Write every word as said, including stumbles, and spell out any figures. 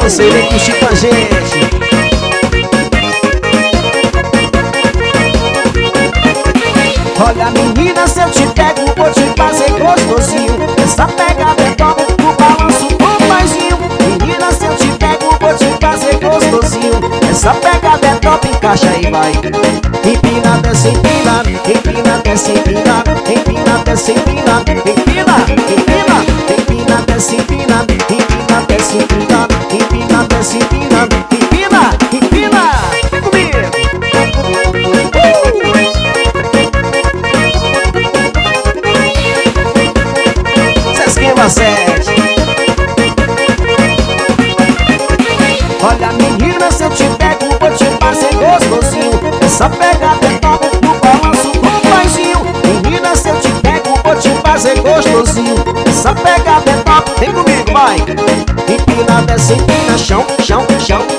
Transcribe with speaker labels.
Speaker 1: você vem curtir com a gente. Olha menina, se eu te pego, vou te fazer gostosinho. Essa pegada é top, no balanço do paizinho. Menina, se eu te pego, vou te fazer gostosinho. Essa pegada é top, encaixa e vai. Empina, desce, empina, empina, desce, empina, empina, desce, empina, empina, empina, empina, desce, empina, empina, desce, empina, empina, desce, empina, empina, empina. Vem comigo. Sesquinha sete. Olha menina, se eu te pego, vou te fazer gostosinho. Essa pegada é top, no balanço do paizinho. Menina, se eu te pego, vou te fazer gostosinho. Essa pegada é top, vem comigo, vai. Empina, desce, empina, chão, chão, chão.